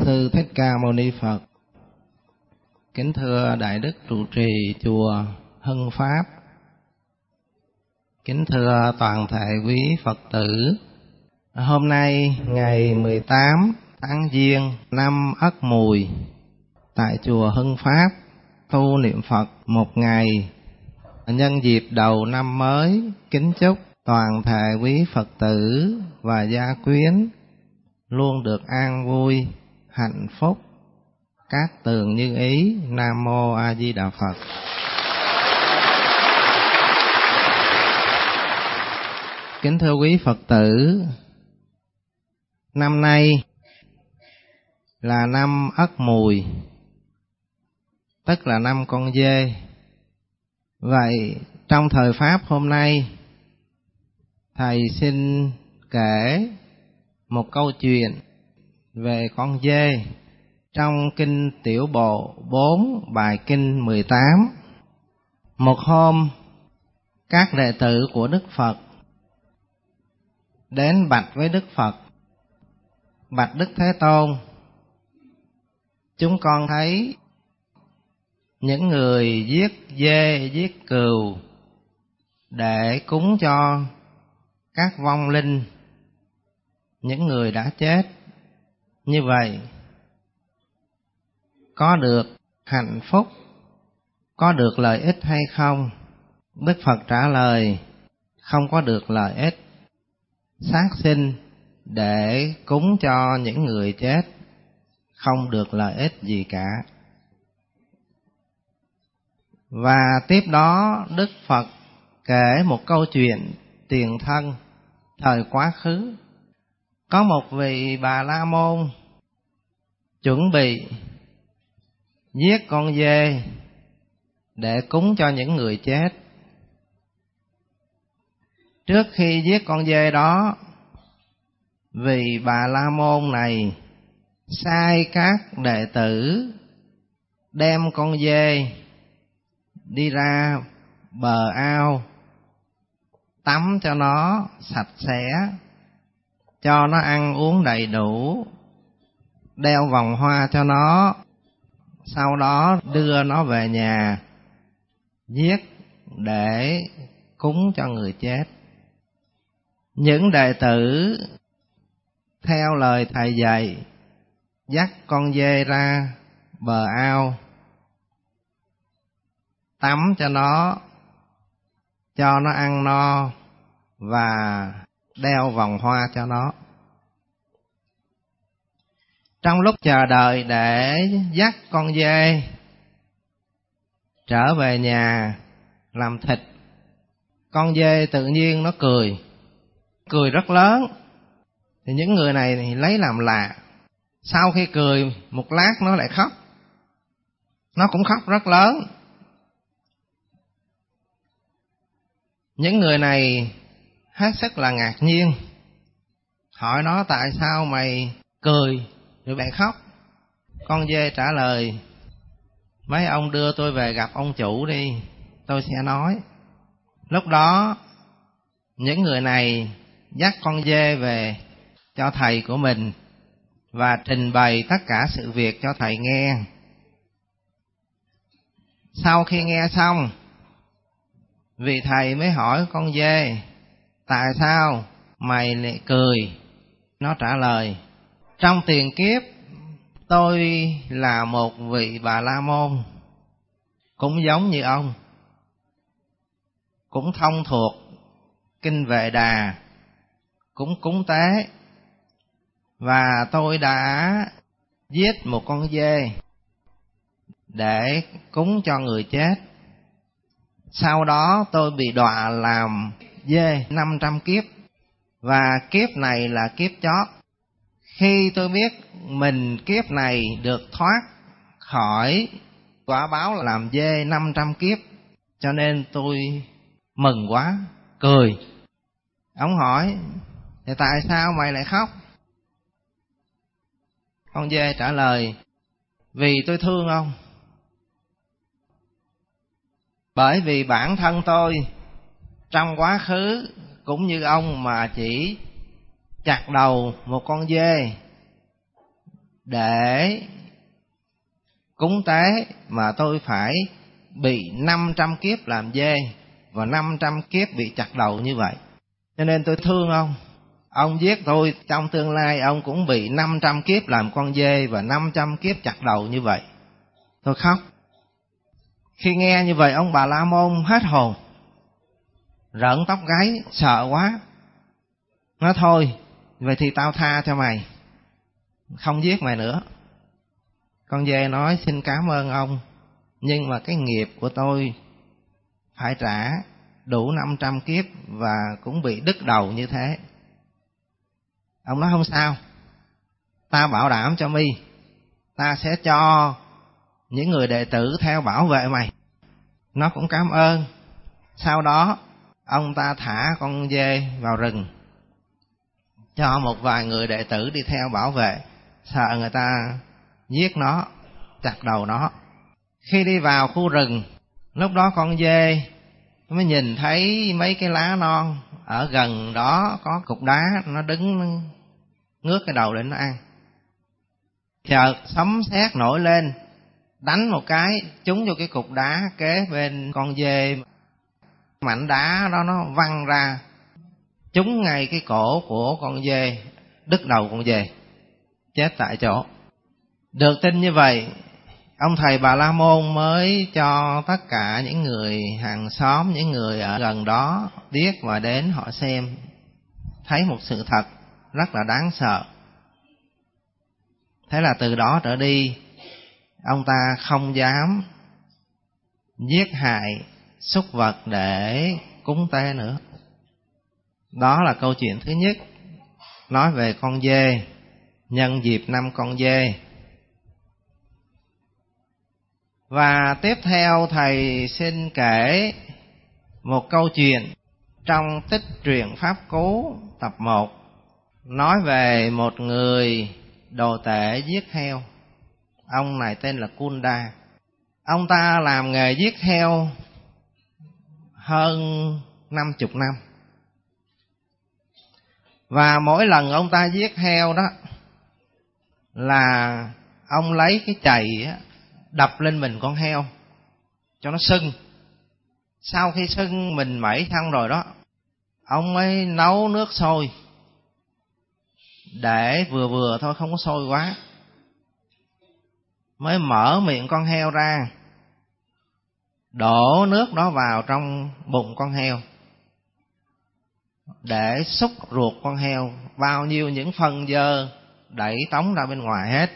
Sư Thích Ca Mâu Ni Phật. Kính thưa Đại Đức trụ trì chùa Hưng Pháp. Kính thưa toàn thể quý Phật tử. Hôm nay ngày 18 tháng Giêng năm Ất Mùi, tại chùa Hưng Pháp tu niệm Phật một ngày. Nhân dịp đầu năm mới, kính chúc toàn thể quý Phật tử và gia quyến luôn được an vui, hạnh phúc, các tường như ý. Nam Mô A Di Đà Phật. Kính thưa quý Phật tử, năm nay là năm Ất Mùi, tức là năm con dê. Vậy trong thời Pháp hôm nay, Thầy xin kể một câu chuyện về con dê trong Kinh Tiểu Bộ 4 bài Kinh 18. Một hôm, các đệ tử của Đức Phật đến bạch với Đức Phật: bạch Đức Thế Tôn, chúng con thấy những người giết dê, giết cừu để cúng cho các vong linh, những người đã chết, như vậy có được hạnh phúc, có được lợi ích hay không? Đức Phật trả lời: không có được lợi ích. Sát sinh để cúng cho những người chết không được lợi ích gì cả. Và tiếp đó Đức Phật kể một câu chuyện tiền thân thời quá khứ. Có một vị Bà La Môn chuẩn bị giết con dê để cúng cho những người chết. Trước khi giết con dê đó, vị Bà La Môn này sai các đệ tử đem con dê đi ra bờ ao, tắm cho nó sạch sẽ, cho nó ăn uống đầy đủ, đeo vòng hoa cho nó, sau đó đưa nó về nhà giết để cúng cho người chết. Những đệ tử theo lời Thầy dạy, dắt con dê ra bờ ao, tắm cho nó ăn no và đeo vòng hoa cho nó. Trong lúc chờ đợi để dắt con dê trở về nhà làm thịt, con dê tự nhiên nó cười rất lớn. Thì những người này thì lấy làm lạ, sau khi cười một lát nó lại khóc, nó cũng khóc rất lớn. Những người này hết sức là ngạc nhiên, hỏi nó: tại sao mày cười rồi bạn khóc? Con dê trả lời: mấy ông đưa tôi về gặp ông chủ đi, tôi sẽ nói. Lúc đó những người này dắt con dê về cho thầy của mình và trình bày tất cả sự việc cho thầy nghe. Sau khi nghe xong, vị thầy mới hỏi con dê: tại sao mày lại cười? Nó trả lời: trong tiền kiếp tôi là một vị Bà La Môn, cũng giống như ông, cũng thông thuộc kinh Vệ Đà, cũng cúng tế, và tôi đã giết một con dê để cúng cho người chết. Sau đó tôi bị đọa làm dê 500 kiếp, và kiếp này là kiếp chót. Khi tôi biết mình kiếp này được thoát khỏi quả báo làm dê 500 kiếp, cho nên tôi mừng quá, cười. Ông hỏi: thì tại sao mày lại khóc? Con dê trả lời: vì tôi thương ông. Bởi vì bản thân tôi trong quá khứ cũng như ông mà chỉ chặt đầu một con dê để cúng tế mà tôi phải bị 500 kiếp làm dê và 500 kiếp bị chặt đầu như vậy. Cho nên tôi thương ông. Ông giết tôi, trong tương lai ông cũng bị 500 kiếp làm con dê và 500 kiếp chặt đầu như vậy. Tôi khóc. Khi nghe như vậy, ông Bà La Môn hết hồn, rợn tóc gáy, sợ quá. Nói thôi, vậy thì tao tha cho mày, không giết mày nữa. Con dê nói xin cảm ơn ông, nhưng mà cái nghiệp của tôi phải trả đủ 500 kiếp và cũng bị đứt đầu như thế. Ông nói không sao, ta bảo đảm cho mi, ta sẽ cho những người đệ tử theo bảo vệ mày. Nó cũng cảm ơn. Sau đó ông ta thả con dê vào rừng, cho một vài người đệ tử đi theo bảo vệ, sợ người ta giết nó, chặt đầu nó. Khi đi vào khu rừng, lúc đó con dê mới nhìn thấy mấy cái lá non, ở gần đó có cục đá, nó đứng ngước cái đầu lên nó ăn. Chợt sấm sét nổi lên, đánh một cái trúng vô cái cục đá kế bên con dê. Mảnh đá đó nó văng ra, trúng ngay cái cổ của con dê, đứt đầu con dê, chết tại chỗ. Được tin như vậy, ông thầy Bà La Môn mới cho tất cả những người hàng xóm, những người ở gần đó biết và đến họ xem, thấy một sự thật rất là đáng sợ. Thế là từ đó trở đi, ông ta không dám giết hại súc vật để cúng tế nữa. Đó là câu chuyện thứ nhất, nói về con dê, nhân dịp năm con dê. Và tiếp theo thầy xin kể một câu chuyện trong Tích Truyện Pháp Cú tập 1, nói về một người đồ tể giết heo. Ông này tên là Kunda. Ông ta làm nghề giết heo hơn 50 năm. Và mỗi lần ông ta giết heo đó là ông lấy cái chày đập lên mình con heo cho nó sưng. Sau khi sưng mình mẩy xong rồi đó, ông mới nấu nước sôi, để vừa vừa thôi, không có sôi quá, mới mở miệng con heo ra, đổ nước đó vào trong bụng con heo để xúc ruột con heo, bao nhiêu những phân dơ đẩy tống ra bên ngoài hết.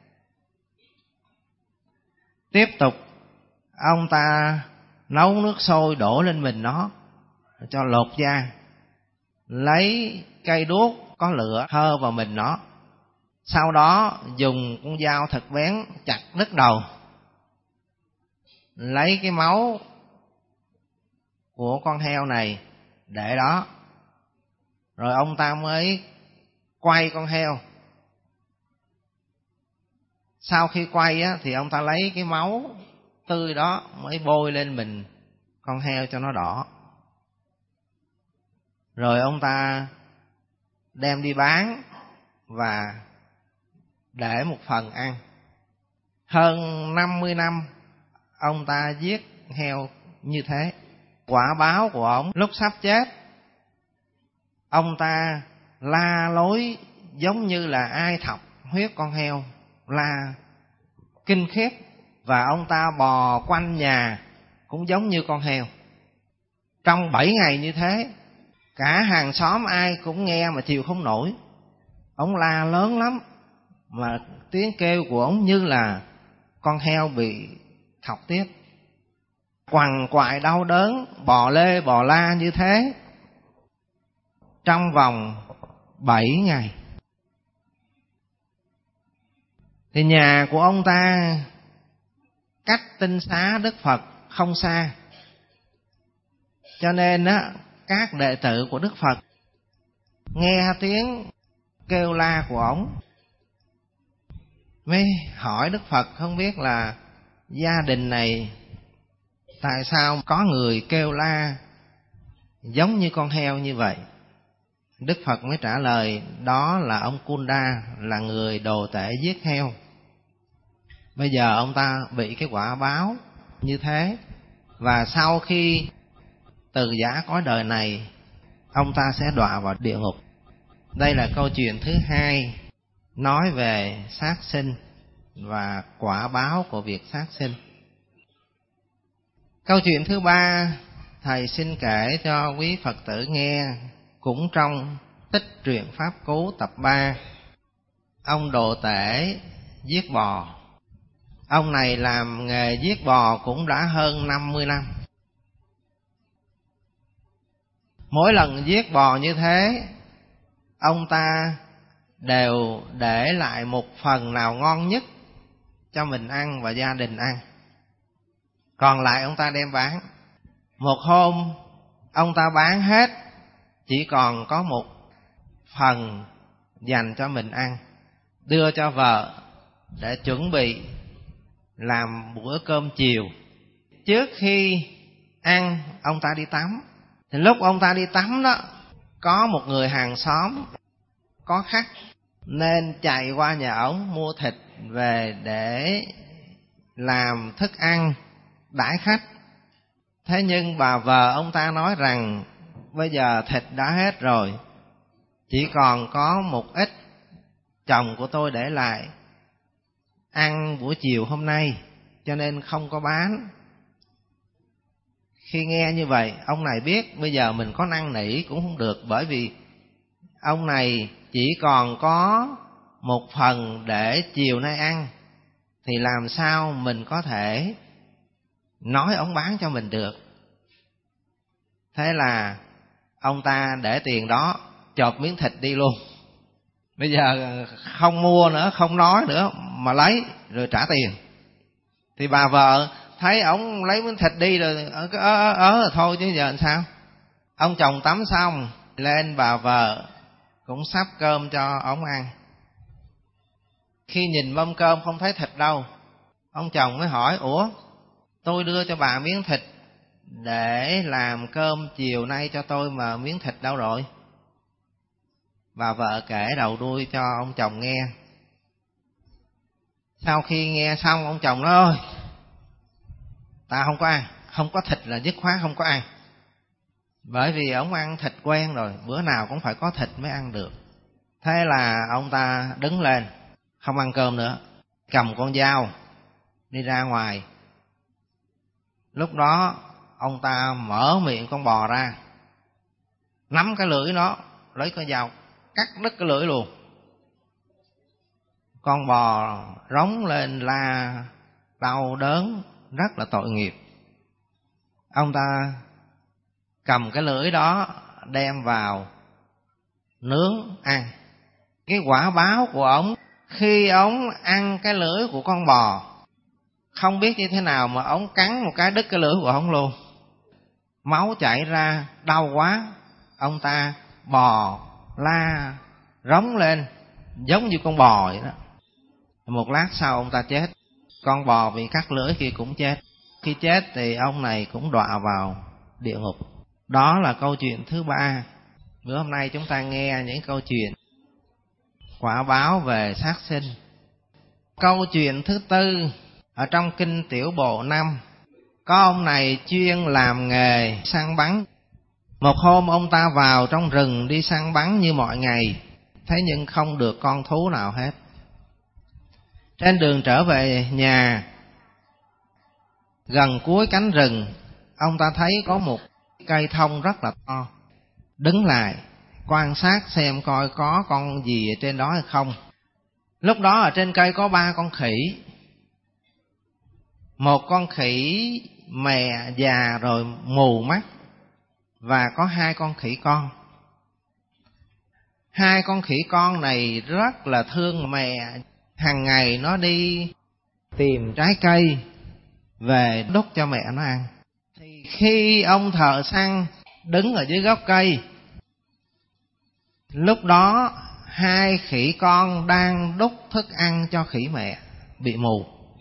Tiếp tục ông ta nấu nước sôi đổ lên mình nó cho lột da, lấy cây đuốc có lửa hơ vào mình nó, sau đó dùng con dao thật bén chặt đứt đầu, lấy cái máu của con heo này để đó. Rồi ông ta mới quay con heo. Sau khi quay thì ông ta lấy cái máu tươi đó mới bôi lên mình con heo cho nó đỏ. Rồi ông ta đem đi bán và để một phần ăn. Hơn 50 năm ông ta giết heo như thế. Quả báo của ông lúc sắp chết, ông ta la lối giống như là ai thọc huyết con heo, la kinh khiếp. Và ông ta bò quanh nhà cũng giống như con heo. Trong 7 ngày như thế, cả hàng xóm ai cũng nghe mà chịu không nổi. Ông la lớn lắm, mà tiếng kêu của ông như là con heo bị thọc tiết, quằn quại đau đớn, bò lê bò la như thế trong vòng 7 ngày. Thì nhà của ông ta cách tinh xá Đức Phật không xa, cho nên các đệ tử của Đức Phật nghe tiếng kêu la của ổng mới hỏi Đức Phật, không biết là gia đình này tại sao có người kêu la giống như con heo như vậy. Đức Phật mới trả lời đó là ông Kunda, là người đồ tể giết heo. Bây giờ ông ta bị cái quả báo như thế, và sau khi từ giã cõi đời này, ông ta sẽ đọa vào địa ngục. Đây là câu chuyện thứ hai nói về sát sinh và quả báo của việc sát sinh. Câu chuyện thứ ba thầy xin kể cho quý Phật tử nghe, cũng trong Tích Truyện Pháp Cú tập 3. Ông đồ tể giết bò. Ông này làm nghề giết bò cũng đã hơn 50 năm. Mỗi lần giết bò như thế, ông ta đều để lại một phần nào ngon nhất cho mình ăn và gia đình ăn, còn lại ông ta đem bán. Một hôm ông ta bán hết, chỉ còn có một phần dành cho mình ăn, đưa cho vợ để chuẩn bị làm bữa cơm chiều. Trước khi ăn, ông ta đi tắm. Thì lúc ông ta đi tắm đó, có một người hàng xóm có khách, nên chạy qua nhà ổng mua thịt về để làm thức ăn đãi khách. Thế nhưng bà vợ ông ta nói rằng bây giờ thịt đã hết rồi, chỉ còn có một ít chồng của tôi để lại ăn buổi chiều hôm nay, cho nên không có bán. Khi nghe như vậy, ông này biết bây giờ mình có năn nỉ cũng không được, bởi vì ông này chỉ còn có một phần để chiều nay ăn, thì làm sao mình có thể nói ông bán cho mình được. Thế là ông ta để tiền đó, chộp miếng thịt đi luôn. Bây giờ không mua nữa, không nói nữa, mà lấy rồi trả tiền. Thì bà vợ thấy ổng lấy miếng thịt đi rồi thôi chứ giờ làm sao. Ông chồng tắm xong lên, bà vợ cũng sắp cơm cho ổng ăn. Khi nhìn mâm cơm không thấy thịt đâu, ông chồng mới hỏi: ủa, tôi đưa cho bà miếng thịt để làm cơm chiều nay cho tôi mà miếng thịt đâu rồi? Bà vợ kể đầu đuôi cho ông chồng nghe. Sau khi nghe xong, ông chồng nói: ôi, ta không có ăn, không có thịt là dứt khoát không có ăn. Bởi vì ông ăn thịt quen rồi, bữa nào cũng phải có thịt mới ăn được. Thế là ông ta đứng lên, không ăn cơm nữa, cầm con dao đi ra ngoài. Lúc đó ông ta mở miệng con bò ra, nắm cái lưỡi nó, lấy con dao cắt đứt cái lưỡi luôn. Con bò rống lên la đau đớn, rất là tội nghiệp. Ông ta cầm cái lưỡi đó đem vào nướng ăn. Cái quả báo của ổng, khi ổng ăn cái lưỡi của con bò, không biết như thế nào mà ổng cắn một cái đứt cái lưỡi của ổng luôn. Máu chảy ra, đau quá. Ông ta bò la rống lên giống như con bò vậy đó. Một lát sau ông ta chết. Con bò bị cắt lưỡi kia cũng chết. Khi chết thì ông này cũng đọa vào địa ngục. Đó là câu chuyện thứ ba. Bữa hôm nay chúng ta nghe những câu chuyện quả báo về sát sinh. Câu chuyện thứ tư ở trong kinh Tiểu Bộ 5. Có ông này chuyên làm nghề săn bắn. Một hôm ông ta vào trong rừng đi săn bắn như mọi ngày, thế nhưng không được con thú nào hết. Trên đường trở về nhà, gần cuối cánh rừng, ông ta thấy có một cây thông rất là to. Đứng lại quan sát xem coi có con gì ở trên đó hay không. Lúc đó ở trên cây có 3 con khỉ. Một con khỉ mè già rồi mù mắt, và có 2 con khỉ con. 2 con khỉ con này rất là thương mẹ. Hàng ngày nó đi tìm trái cây về đút cho mẹ nó ăn. Thì khi ông thợ săn đứng ở dưới gốc cây, lúc đó 2 khỉ con đang đút thức ăn cho khỉ mẹ bị mù.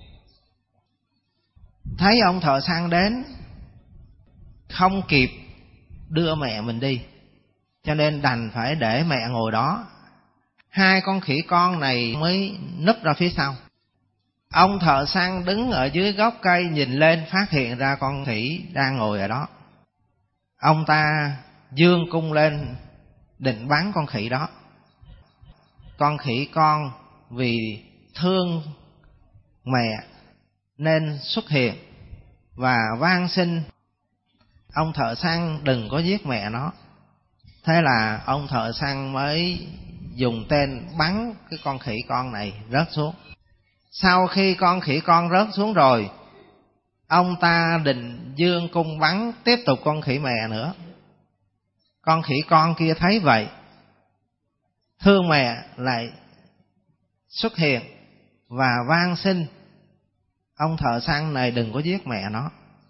Thấy ông thợ săn đến, không kịp đưa mẹ mình đi, cho nên đành phải để mẹ ngồi đó. Hai con khỉ con này mới núp ra phía sau. Ông thợ săn đứng ở dưới gốc cây nhìn lên, phát hiện ra con khỉ đang ngồi ở đó. Ông ta giương cung lên định bắn con khỉ đó. Con khỉ con vì thương mẹ nên xuất hiện và van xin ông thợ săn đừng có giết mẹ nó. Thế là ông thợ săn mới dùng tên bắn cái con khỉ con này rớt xuống. Sau khi con khỉ con rớt xuống rồi, ông ta định giương cung bắn tiếp tục con khỉ mẹ nữa. Con khỉ con kia thấy vậy, thương mẹ lại xuất hiện và van xin ông thợ săn này đừng có giết mẹ nó.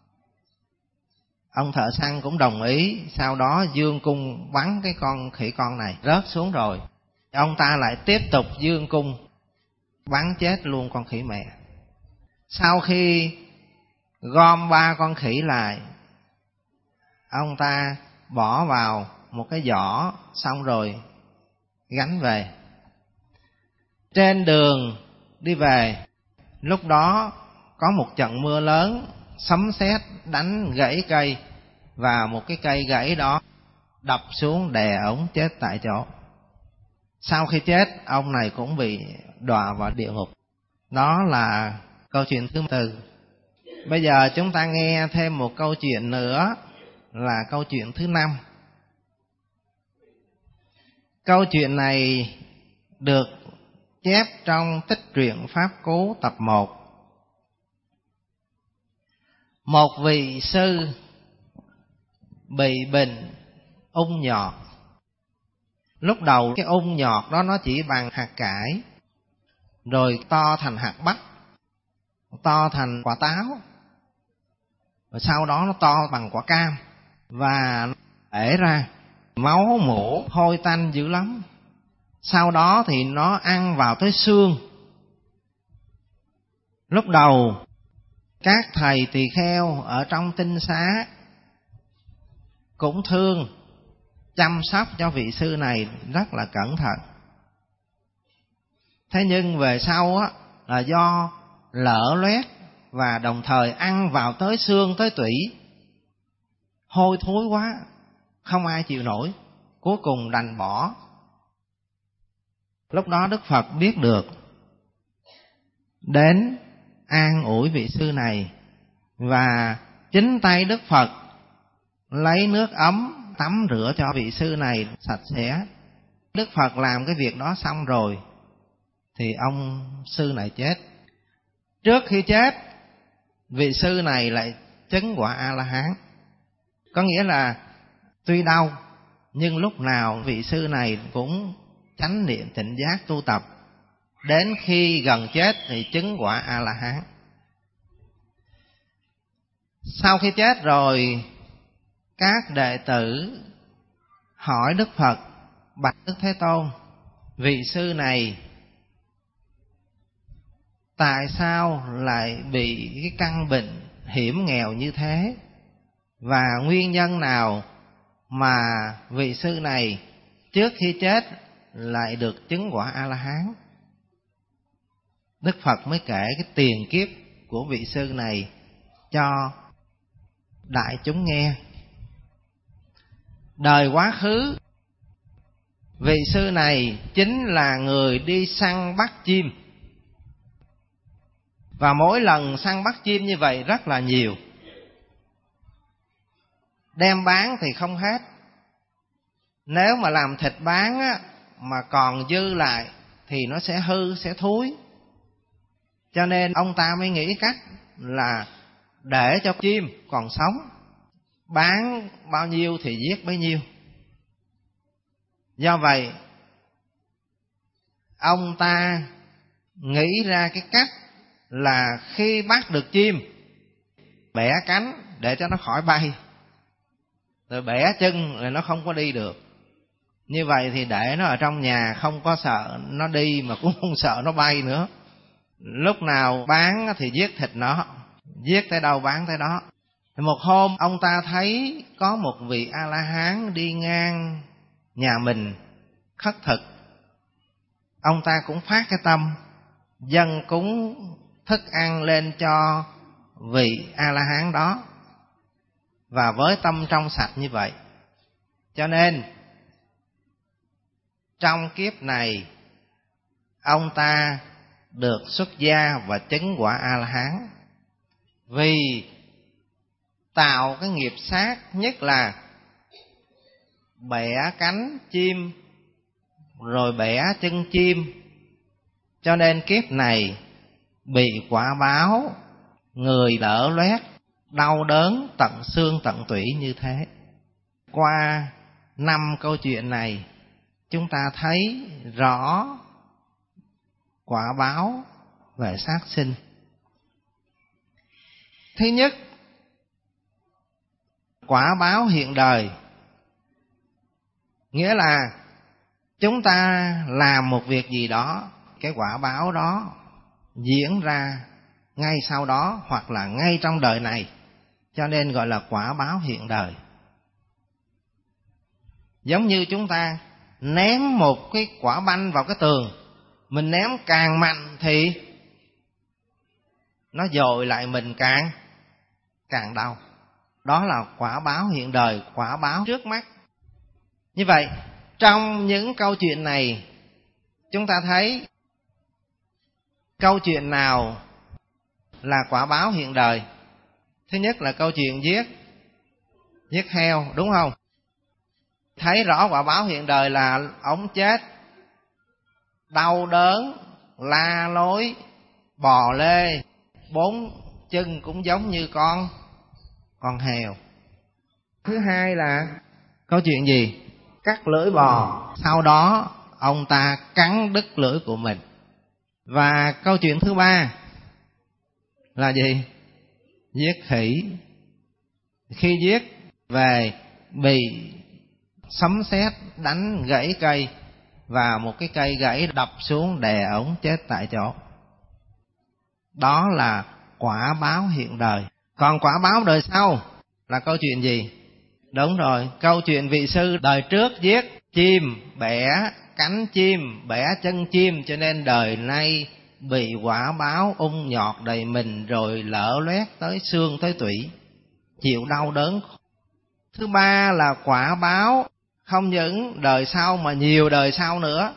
Ông thợ săn cũng đồng ý, sau đó giương cung bắn cái con khỉ con này rớt xuống rồi. Ông ta lại tiếp tục giương cung bắn chết luôn con khỉ mẹ. Sau khi gom 3 con khỉ lại, ông ta bỏ vào một cái giỏ xong rồi gánh về. Trên đường đi về, lúc đó có một trận mưa lớn, sấm sét đánh gãy cây, và một cái cây gãy đó đập xuống đè ổng chết tại chỗ. Sau khi chết, ông này cũng bị đọa vào địa ngục. Đó là câu chuyện thứ 4. Bây giờ chúng ta nghe thêm một câu chuyện nữa là câu chuyện thứ 5. Câu chuyện này được chép trong Tích truyện Pháp Cú tập 1. Một vị sư bị bệnh ung nhọt. Lúc đầu cái ung nhọt đó nó chỉ bằng hạt cải, rồi to thành hạt bắp, to thành quả táo, rồi sau đó nó to bằng quả cam, và ể ra máu mủ hôi tanh dữ lắm. Sau đó thì nó ăn vào tới xương. Lúc đầu các thầy tỳ kheo ở trong tinh xá cũng thương chăm sóc cho vị sư này rất là cẩn thận. Thế nhưng về sau á, là do lỡ loét và đồng thời ăn vào tới xương tới tủy, hôi thối quá, không ai chịu nổi, cuối cùng đành bỏ. Lúc đó Đức Phật biết được, đến an ủi vị sư này, và chính tay Đức Phật lấy nước ấm tắm rửa cho vị sư này sạch sẽ. Đức Phật làm cái việc đó xong rồi thì ông sư này chết. Trước khi chết, vị sư này lại chứng quả A-la-hán. Có nghĩa là tuy đau nhưng lúc nào vị sư này cũng chánh niệm tỉnh giác tu tập, đến khi gần chết thì chứng quả A-la-hán. Sau khi chết rồi, các đệ tử hỏi Đức Phật: bạch Đức Thế Tôn, vị sư này tại sao lại bị cái căn bệnh hiểm nghèo như thế, và nguyên nhân nào mà vị sư này trước khi chết lại được chứng quả A-la-hán? Đức Phật mới kể cái tiền kiếp của vị sư này cho đại chúng nghe. Đời quá khứ, vị sư này chính là người đi săn bắt chim, và mỗi lần săn bắt chim như vậy rất là nhiều, đem bán thì không hết. Nếu mà làm thịt bán á, mà còn dư lại thì nó sẽ hư, sẽ thúi. Cho nên ông ta mới nghĩ cách là để cho chim còn sống, bán bao nhiêu thì giết bấy nhiêu. Do vậy, ông ta nghĩ ra cái cách là khi bắt được chim, bẻ cánh để cho nó khỏi bay, rồi bẻ chân rồi nó không có đi được. Như vậy thì để nó ở trong nhà, không có sợ nó đi mà cũng không sợ nó bay nữa. Lúc nào bán thì giết thịt nó, giết tới đâu bán tới đó. Một hôm ông ta thấy có một vị A-la-hán đi ngang nhà mình khất thực, ông ta cũng phát cái tâm dâng cúng thức ăn lên cho vị A-la-hán đó, và với tâm trong sạch như vậy. Cho nên trong kiếp này ông ta được xuất gia và chứng quả A-la-hán, vì tạo cái nghiệp sát, nhất là bẻ cánh chim rồi bẻ chân chim, cho nên kiếp này bị quả báo người lở loét, đau đớn tận xương tận tủy như thế. Qua 5 câu chuyện này, chúng ta thấy rõ quả báo về sát sinh. Thứ nhất, quả báo hiện đời, nghĩa là chúng ta làm một việc gì đó, cái quả báo đó diễn ra ngay sau đó hoặc là ngay trong đời này, cho nên gọi là quả báo hiện đời. Giống như chúng ta ném một cái quả banh vào cái tường, mình ném càng mạnh thì nó dội lại mình càng đau. Đó là quả báo hiện đời, quả báo trước mắt. Như vậy, trong những câu chuyện này, chúng ta thấy câu chuyện nào là quả báo hiện đời? Thứ nhất là câu chuyện giết heo, đúng không? Thấy rõ quả báo hiện đời là ông chết đau đớn, la lối, bò lê, 4 chân cũng giống như con heo. Thứ hai là câu chuyện gì? Cắt lưỡi bò, sau đó ông ta cắn đứt lưỡi của mình. Và câu chuyện thứ ba là gì? Giết khỉ. Khi giết về bị sấm sét đánh gãy cây, và một cái cây gãy đập xuống đè ổng chết tại chỗ. Đó là quả báo hiện đời. Còn quả báo đời sau là câu chuyện gì? Đúng rồi, câu chuyện vị sư đời trước giết chim, bẻ cánh chim, bẻ chân chim, cho nên đời nay bị quả báo ung nhọt đầy mình, rồi lở loét tới xương tới tủy, chịu đau đớn. Thứ ba là quả báo không những đời sau mà nhiều đời sau nữa.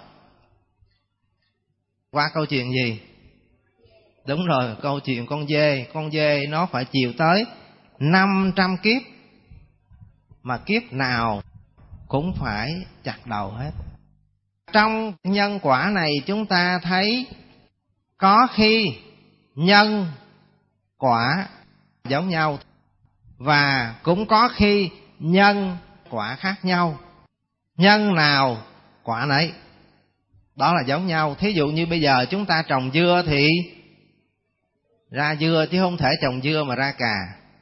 Qua câu chuyện gì? Đúng rồi, câu chuyện con dê nó phải chịu tới 500 kiếp, mà kiếp nào cũng phải chặt đầu hết. Trong nhân quả này chúng ta thấy có khi nhân quả giống nhau, và cũng có khi nhân quả khác nhau. Nhân nào quả nấy, đó là giống nhau. Thí dụ như bây giờ chúng ta trồng dưa thì ra dưa, chứ không thể trồng dưa mà ra cà.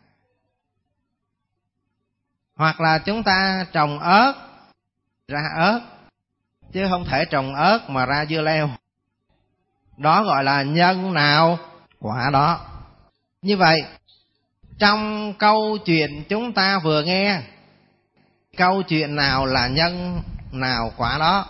Hoặc là chúng ta trồng ớt ra ớt, chứ không thể trồng ớt mà ra dưa leo. Đó gọi là nhân nào quả đó. Như vậy, trong câu chuyện chúng ta vừa nghe, câu chuyện nào là nhân nào quả đó?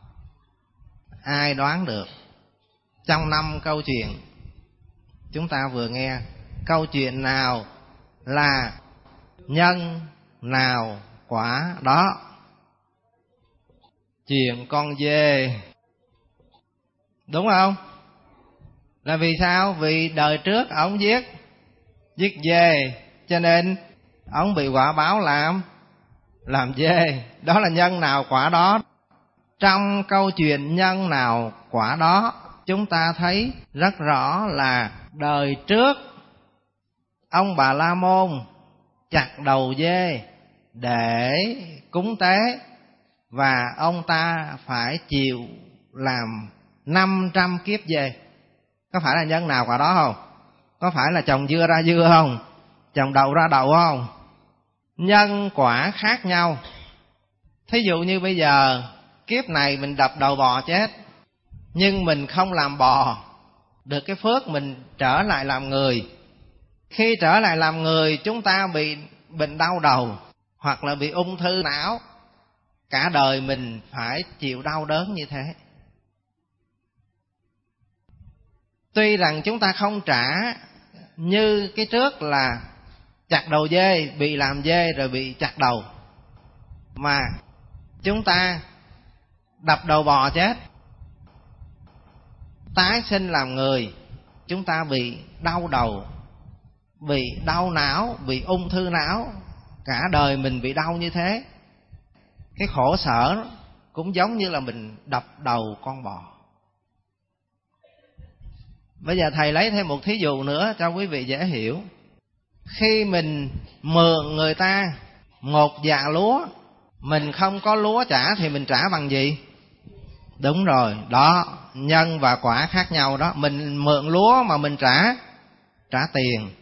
Ai đoán được? Trong 5 câu chuyện chúng ta vừa nghe, câu chuyện nào là nhân nào quả đó? Chuyện con dê, đúng không? Là vì sao? Vì đời trước ông giết dê, cho nên ông bị quả báo làm dê. Đó là nhân nào quả đó. Trong câu chuyện nhân nào quả đó, chúng ta thấy rất rõ là đời trước ông Bà La Môn chặt đầu dê để cúng tế, và ông ta phải chịu làm 500 kiếp dê. Có phải là nhân nào quả đó không? Có phải là trồng dưa ra dưa không? Trồng đậu ra đậu không? Nhân quả khác nhau. Thí dụ như bây giờ kiếp này mình đập đầu bò chết, nhưng mình không làm bò, được cái phước mình trở lại làm người. Khi trở lại làm người, chúng ta bị bệnh đau đầu hoặc là bị ung thư não, cả đời mình phải chịu đau đớn như thế. Tuy rằng chúng ta không trả như cái trước là chặt đầu dê, bị làm dê rồi bị chặt đầu, mà chúng ta đập đầu bò chết, tái sinh làm người, chúng ta bị đau đầu, bị đau não, bị ung thư não, cả đời mình bị đau như thế. Cái khổ sở cũng giống như là mình đập đầu con bò. Bây giờ thầy lấy thêm một thí dụ nữa cho quý vị dễ hiểu. Khi mình mượn người ta một dạ lúa, mình không có lúa trả thì mình trả bằng gì? Đúng rồi, đó, nhân và quả khác nhau đó. Mình mượn lúa mà mình trả tiền.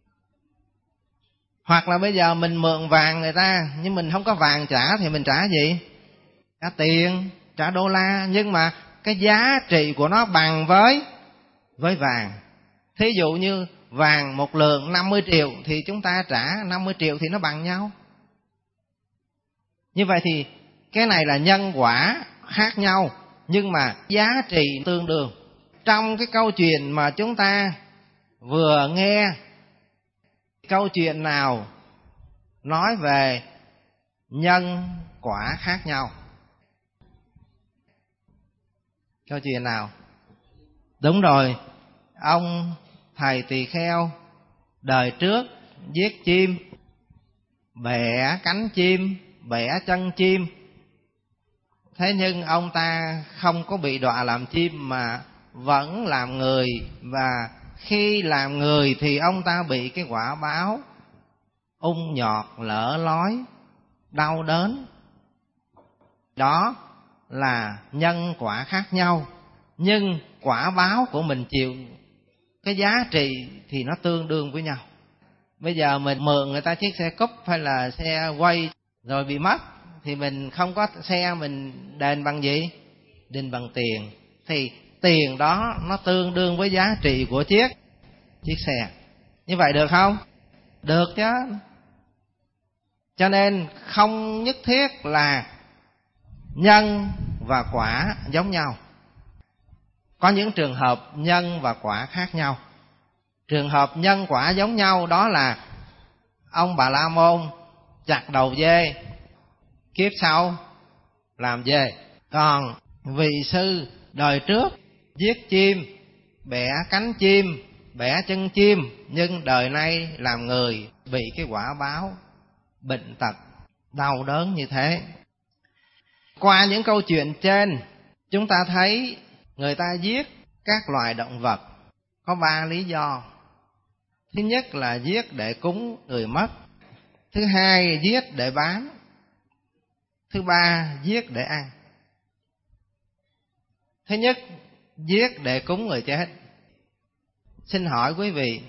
Hoặc là bây giờ mình mượn vàng người ta, nhưng mình không có vàng trả thì mình trả gì? Trả tiền, trả đô la. Nhưng mà cái giá trị của nó bằng với vàng. Thí dụ như vàng một lượng 50 triệu thì chúng ta trả 50 triệu thì nó bằng nhau. Như vậy thì cái này là nhân quả khác nhau, nhưng mà giá trị tương đương. Trong cái câu chuyện mà chúng ta vừa nghe, câu chuyện nào nói về nhân quả khác nhau? Câu chuyện nào? Đúng rồi, ông thầy tỳ kheo đời trước giết chim, bẻ cánh chim, bẻ chân chim. Thế nhưng ông ta không có bị đọa làm chim mà vẫn làm người, và khi làm người thì ông ta bị cái quả báo ung nhọt, lở lói, đau đớn. Đó là nhân quả khác nhau, nhưng quả báo của mình chịu cái giá trị thì nó tương đương với nhau. Bây giờ mình mượn người ta chiếc xe cúp hay là xe quay rồi bị mất, thì mình không có xe, mình đền bằng gì? Đền bằng tiền. Thì tiền đó nó tương đương với giá trị của chiếc xe. Như vậy được không? Được chứ. Cho nên không nhất thiết là nhân và quả giống nhau. Có những trường hợp nhân và quả khác nhau. Trường hợp nhân quả giống nhau đó là ông Bà La Môn chặt đầu dê, kiếp sau làm dê. Còn vị sư đời trước giết chim, bẻ cánh chim, bẻ chân chim, nhưng đời nay làm người, bị cái quả báo bệnh tật, đau đớn như thế. Qua những câu chuyện trên, chúng ta thấy người ta giết các loài động vật có 3 lý do. Thứ nhất là giết để cúng người mất. Thứ hai, giết để bán. Thứ ba, giết để ăn. Thứ nhất, giết để cúng người chết. Xin hỏi quý vị,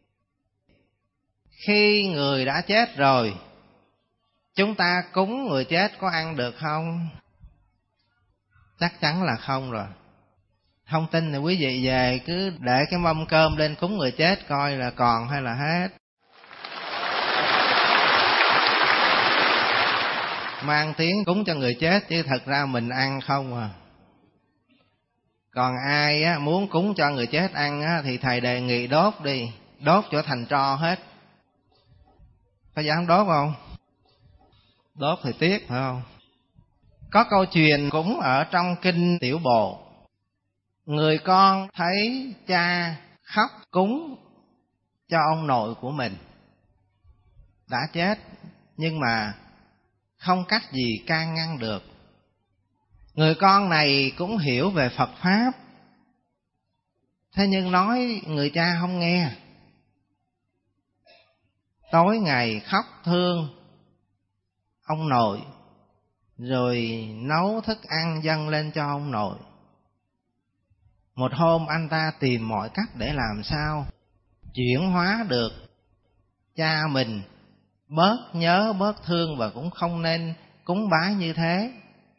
khi người đã chết rồi, chúng ta cúng người chết có ăn được không? Chắc chắn là không rồi. Không tin thì quý vị về cứ để cái mâm cơm lên cúng người chết coi là còn hay là hết. Mang tiếng cúng cho người chết chứ thật ra mình ăn không à. Còn ai á muốn cúng cho người chết ăn á thì thầy đề nghị đốt đi, đốt cho thành tro hết. Có dám đốt không? Đốt thì tiếc phải không? Có câu chuyện cũng ở trong kinh Tiểu Bộ. Người con thấy cha khóc cúng cho ông nội của mình đã chết, nhưng mà không cách gì can ngăn được. Người con này cũng hiểu về Phật Pháp, thế nhưng nói người cha không nghe. Tối ngày khóc thương ông nội, rồi nấu thức ăn dâng lên cho ông nội. Một hôm anh ta tìm mọi cách để làm sao chuyển hóa được cha mình bớt nhớ, bớt thương và cũng không nên cúng bái như thế.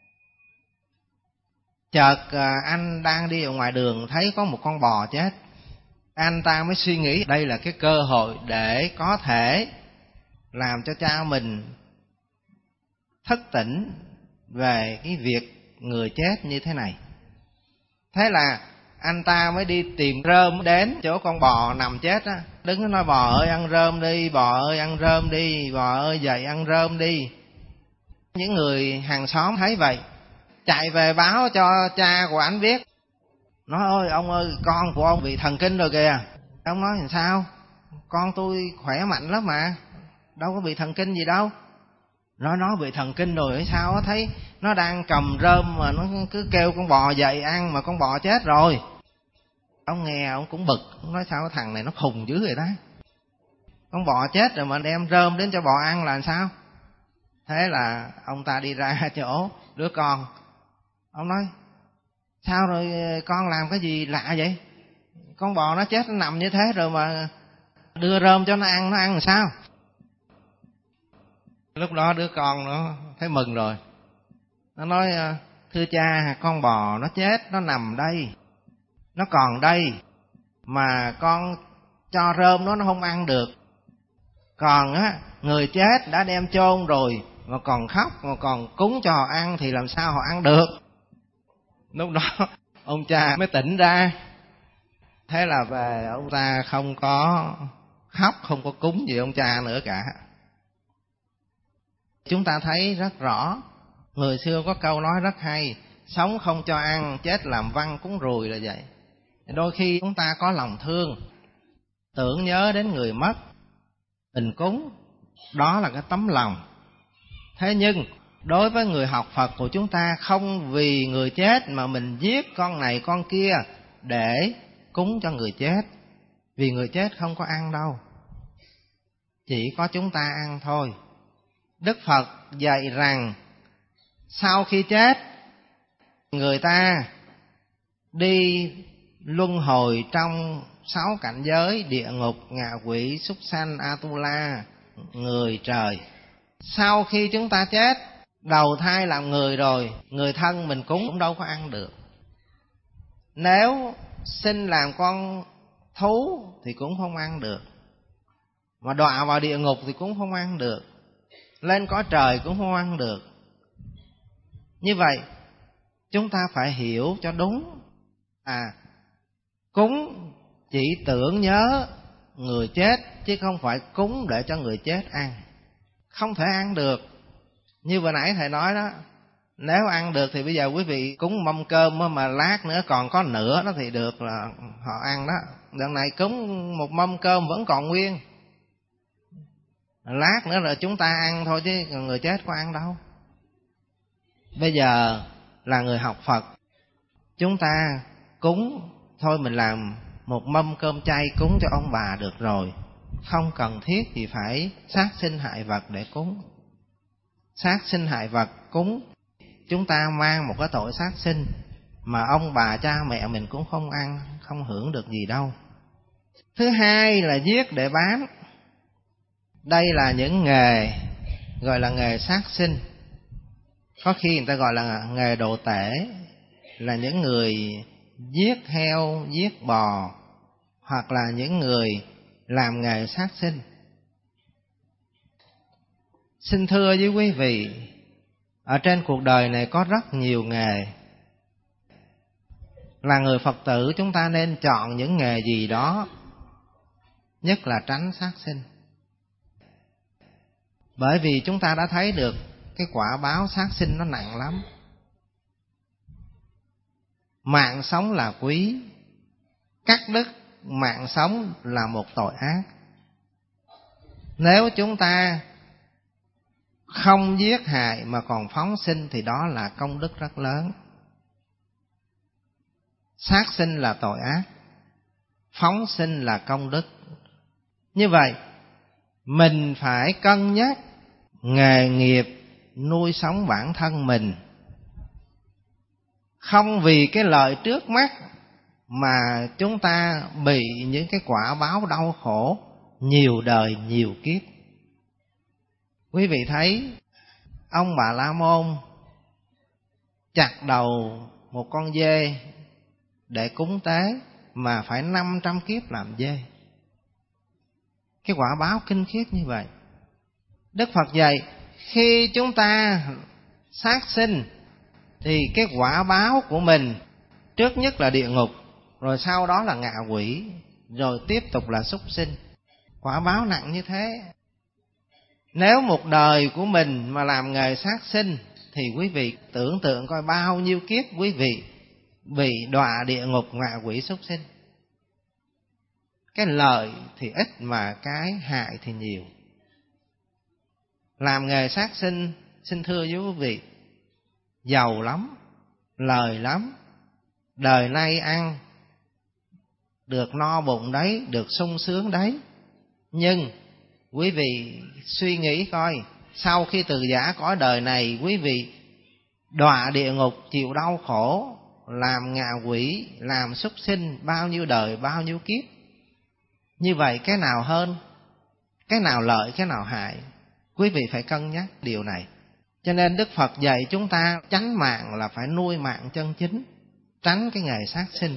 Chợt anh đang đi ở ngoài đường thấy có một con bò chết. Anh ta mới suy nghĩ đây là cái cơ hội để có thể làm cho cha mình thức tỉnh về cái việc người chết như thế này. Thế là anh ta mới đi tìm rơm đến chỗ con bò nằm chết á, đứng nói bò ơi ăn rơm đi, bò ơi ăn rơm đi, bò ơi dậy ăn rơm đi. Những người hàng xóm thấy vậy chạy về báo cho cha của ảnh biết, nói ôi ông ơi con của ông bị thần kinh rồi kìa. Ông nói làm sao, con tôi khỏe mạnh lắm mà, đâu có bị thần kinh gì đâu. Nó bị thần kinh rồi hay sao á, thấy nó đang cầm rơm mà nó cứ kêu con bò dậy ăn mà con bò chết rồi. Ông nghe ông cũng bực, ông nói sao cái thằng này nó khùng dữ vậy đó, con bò chết rồi mà đem rơm đến cho bò ăn là sao. Thế là ông ta đi ra chỗ đứa con, ông nói sao rồi con làm cái gì lạ vậy, con bò nó chết nó nằm như thế rồi mà đưa rơm cho nó ăn làm sao. Lúc đó đứa con nó thấy mừng rồi, nó nói thưa cha, con bò nó chết nó nằm đây, nó còn đây mà con cho rơm nó không ăn được, còn á người chết đã đem chôn rồi mà còn khóc mà còn cúng cho họ ăn thì làm sao họ ăn được. Lúc đó ông cha mới tỉnh ra. Thế là về ông ta không có khóc, không có cúng gì ông cha nữa cả. Chúng ta thấy rất rõ, người xưa có câu nói rất hay, sống không cho ăn, chết làm văn cúng ruồi là vậy. Đôi khi chúng ta có lòng thương, tưởng nhớ đến người mất, mình cúng, đó là cái tấm lòng. Thế nhưng đối với người học Phật của chúng ta, không vì người chết mà mình giết con này con kia để cúng cho người chết. Vì người chết không có ăn đâu, chỉ có chúng ta ăn thôi. Đức Phật dạy rằng sau khi chết, người ta đi luân hồi trong 6 cảnh giới: địa ngục, ngạ quỷ, súc sanh, Atula, người, trời. Sau khi chúng ta chết, đầu thai làm người rồi, người thân mình cúng cũng đâu có ăn được. Nếu sinh làm con thú thì cũng không ăn được, mà đọa vào địa ngục thì cũng không ăn được, lên cõi trời cũng không ăn được. Như vậy chúng ta phải hiểu cho đúng. Cúng chỉ tưởng nhớ người chết, chứ không phải cúng để cho người chết ăn. Không thể ăn được. Như vừa nãy thầy nói đó, nếu ăn được thì bây giờ quý vị cúng mâm cơm mà lát nữa còn có nửa đó thì được là họ ăn đó. Đợt này cúng một mâm cơm vẫn còn nguyên, lát nữa là chúng ta ăn thôi chứ người chết có ăn đâu. Bây giờ là người học Phật, chúng ta cúng thôi, mình làm một mâm cơm chay cúng cho ông bà được rồi, không cần thiết thì phải sát sinh hại vật để cúng. Sát sinh hại vật cúng, chúng ta mang một cái tội sát sinh mà ông bà cha mẹ mình cũng không ăn, không hưởng được gì đâu. Thứ hai là giết để bán. Đây là những nghề gọi là nghề sát sinh. Có khi người ta gọi là nghề đồ tể, là những người giết heo, giết bò, hoặc là những người làm nghề sát sinh. Xin thưa với quý vị, ở trên cuộc đời này có rất nhiều nghề. Là người Phật tử chúng ta nên chọn những nghề gì đó, nhất là tránh sát sinh. Bởi vì chúng ta đã thấy được cái quả báo sát sinh nó nặng lắm. Mạng sống là quý, cắt đứt mạng sống là một tội ác. Nếu chúng ta không giết hại mà còn phóng sinh thì đó là công đức rất lớn. Sát sinh là tội ác, phóng sinh là công đức. Như vậy mình phải cân nhắc nghề nghiệp nuôi sống bản thân mình, không vì cái lợi trước mắt mà chúng ta bị những cái quả báo đau khổ nhiều đời nhiều kiếp. Quý vị thấy ông Bà La Môn chặt đầu một con dê để cúng tế mà phải 500 kiếp làm dê. Cái quả báo kinh khiếp như vậy. Đức Phật dạy khi chúng ta sát sinh thì cái quả báo của mình trước nhất là địa ngục, rồi sau đó là ngạ quỷ, rồi tiếp tục là súc sinh. Quả báo nặng như thế. Nếu một đời của mình mà làm nghề sát sinh thì quý vị tưởng tượng coi bao nhiêu kiếp quý vị bị đọa địa ngục, ngạ quỷ, súc sinh. Cái lợi thì ít mà cái hại thì nhiều. Làm nghề sát sinh, xin thưa với quý vị, giàu lắm, lời lắm, đời nay ăn được no bụng đấy, được sung sướng đấy. Nhưng quý vị suy nghĩ coi, sau khi từ giã cõi đời này, quý vị đọa địa ngục, chịu đau khổ, làm ngạ quỷ, làm súc sinh bao nhiêu đời, bao nhiêu kiếp. Như vậy cái nào hơn, cái nào lợi, cái nào hại? Quý vị phải cân nhắc điều này. Cho nên Đức Phật dạy chúng ta tránh mạng là phải nuôi mạng chân chính, tránh cái nghề sát sinh.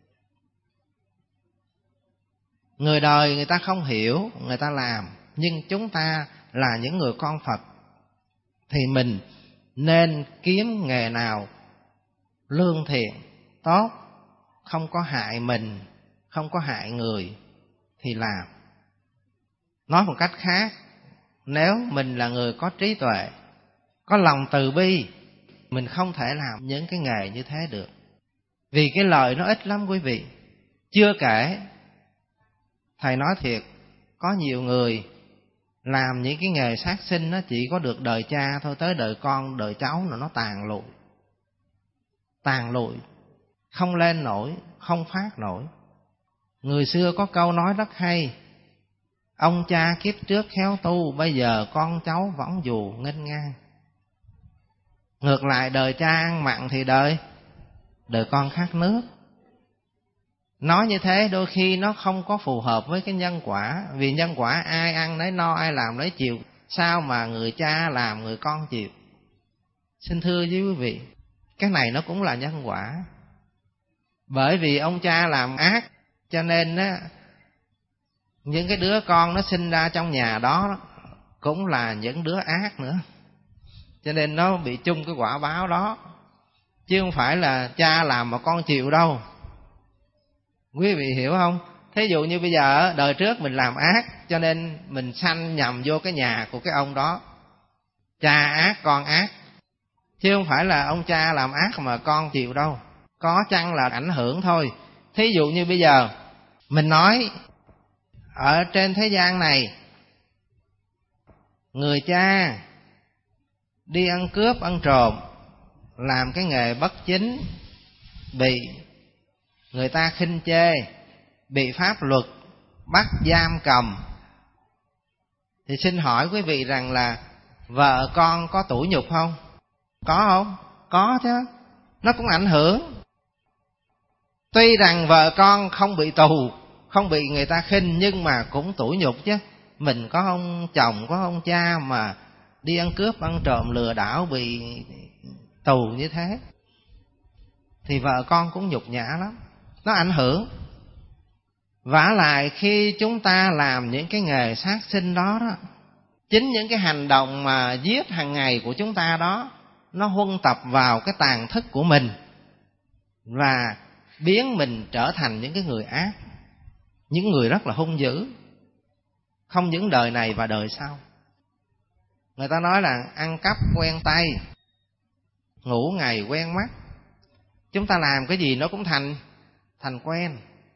Người đời người ta không hiểu, người ta làm. Nhưng chúng ta là những người con Phật thì mình nên kiếm nghề nào lương thiện, tốt, không có hại mình, không có hại người thì làm. Nói một cách khác, nếu mình là người có trí tuệ, có lòng từ bi, mình không thể làm những cái nghề như thế được. Vì cái lời nó ít lắm quý vị. Chưa kể, thầy nói thiệt, có nhiều người làm những cái nghề sát sinh nó chỉ có được đời cha thôi, tới đời con, đời cháu là nó tàn lụi. Tàn lụi, không lên nổi, không phát nổi. Người xưa có câu nói rất hay: ông cha kiếp trước khéo tu, bây giờ con cháu võng dù nghênh ngang. Ngược lại đời cha ăn mặn thì đời con khát nước. Nói như thế đôi khi nó không có phù hợp với cái nhân quả. Vì nhân quả ai ăn nấy no, ai làm nấy chịu. Sao mà người cha làm người con chịu? Xin thưa với quý vị, cái này nó cũng là nhân quả. Bởi vì ông cha làm ác, cho nên á, những cái đứa con nó sinh ra trong nhà đó cũng là những đứa ác nữa. Cho nên nó bị chung cái quả báo đó. Chứ không phải là cha làm mà con chịu đâu. Quý vị hiểu không? Thí dụ như bây giờ đời trước mình làm ác, cho nên mình sanh nhầm vô cái nhà của cái ông đó. Cha ác, con ác. Chứ không phải là ông cha làm ác mà con chịu đâu. Có chăng là ảnh hưởng thôi. Thí dụ như bây giờ mình nói ở trên thế gian này, người cha đi ăn cướp, ăn trộm, làm cái nghề bất chính, bị người ta khinh chê, bị pháp luật bắt giam cầm, thì xin hỏi quý vị rằng là vợ con có tủi nhục không? Có không? Có chứ. Nó cũng ảnh hưởng. Tuy rằng vợ con không bị tù, không bị người ta khinh, nhưng mà cũng tủi nhục chứ. Mình có ông chồng, có ông cha mà đi ăn cướp, ăn trộm, lừa đảo, bị tù như thế, thì vợ con cũng nhục nhã lắm. Nó ảnh hưởng. Vả lại khi chúng ta làm những cái nghề sát sinh đó, chính những cái hành động mà giết hàng ngày của chúng ta đó, nó huân tập vào cái tàn thức của mình và biến mình trở thành những cái người ác, những người rất là hung dữ, không những đời này và đời sau. Người ta nói là ăn cắp quen tay, ngủ ngày quen mắt. Chúng ta làm cái gì nó cũng thành quen.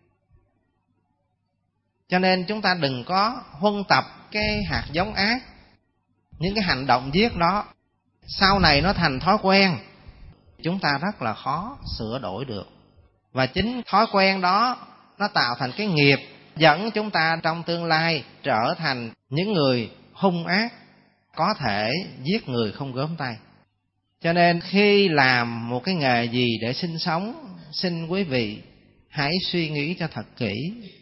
Cho nên chúng ta đừng có huân tập cái hạt giống ác, những cái hành động giết đó. Sau này nó thành thói quen, chúng ta rất là khó sửa đổi được. Và chính thói quen đó nó tạo thành cái nghiệp dẫn chúng ta trong tương lai trở thành những người hung ác, có thể giết người không gớm tay. Cho nên khi làm một cái nghề gì để sinh sống, xin quý vị hãy suy nghĩ cho thật kỹ.